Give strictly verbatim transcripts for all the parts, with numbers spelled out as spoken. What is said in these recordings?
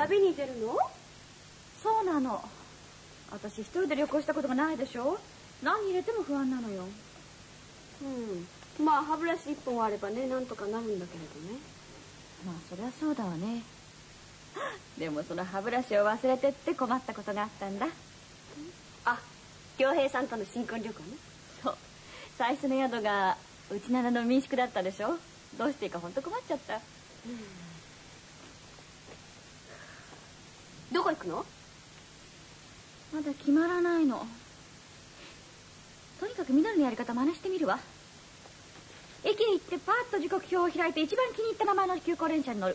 旅に出るの？ そうなの。私一人で旅行したことがないでしょ。何入れても不安なのよ。 うん。まあ歯ブラシ一本あればね、なんとかなるんだけれどね。 まあそりゃそうだわね。でもその歯ブラシを忘れてって困ったことがあったんだ。 あ、良平さんとの新婚旅行ね。 そう。最初の宿がうちならの民宿だったでしょ。どうしていいか本当困っちゃった。うん、 どこ行くの？ まだ決まらないの。とにかく緑のやり方真似してみるわ。駅へ行ってパーッと時刻表を開いて一番気に入った名前の急行電車に乗る。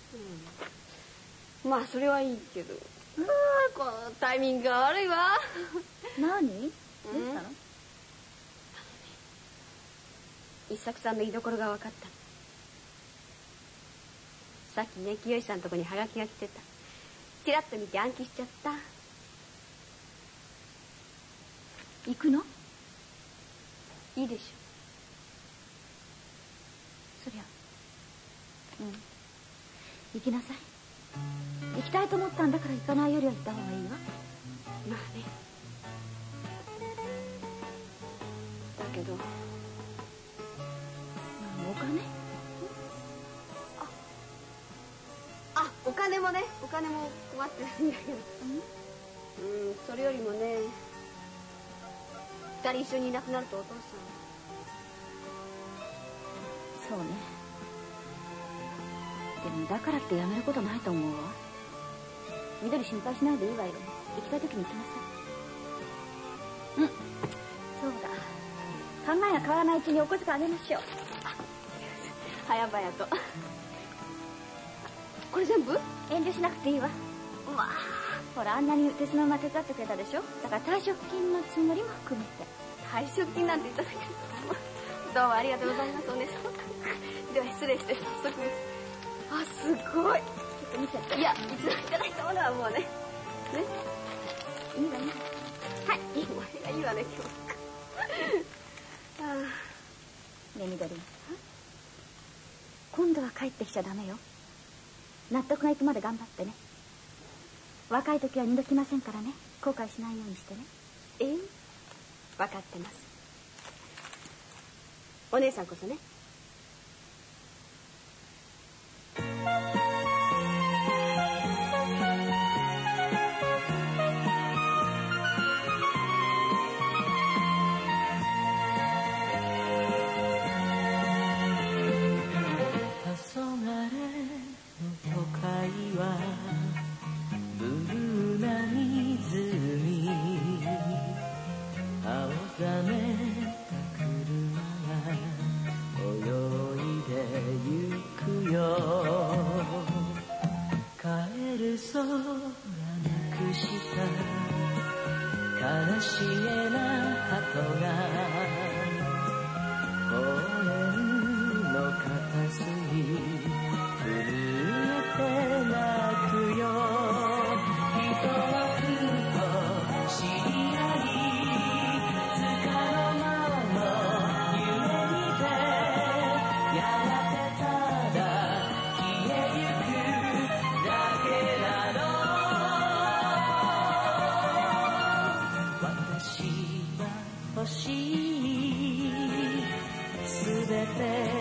うん、まあそれはいいけど。ああ、このタイミングが悪いわ。 何？どうしたの？ 一作さんの居所が分かった。さっきね、清さんのとこにハガキが来てた。チラッと見て暗記しちゃった。 行くの？ いいでしょ。 そりゃうん行きなさい。行きたいと思ったんだから行かないよりは行った方がいいわ。 まあね。だけどお金？ あ、あ、お金もね、お金も困ってるんだけど、うん、うん、それよりもね、二人一緒にいなくなるとお父さん。 そうね。でもだからってやめることないと思うわ。緑心配しないでいいわよ。行きたい時に行きなさい。うん、そうだ。考えが変わらないうちにお小遣いあげましょう。早々と。 これ全部？ 遠慮しなくていいわ。まあ、ほらあんなに鉄の馬手伝ってくれたでしょ。だから退職金のつもりも含めて。 退職金なんていただける。どうもありがとうございます、お姉さん。では失礼して早速です。あ、すごい。ちょっと見せて。いや、いつもいただいたものはもうね。ね。いいわね。はい。いいわね。いいわね、今日。ああ。 ねえ、みどり。今度は帰ってきちゃダメよ。納得がいくまで頑張ってね。若い時は二度来ませんからね。後悔しないようにしてね。 ええ、分かってます。お姉さんこそね。 悲しげな鳩が公園の片隅震えて泣くよ。人はふと知り合いつかの間の夢見てやがてただ消えゆくだけなの。欲しいすべて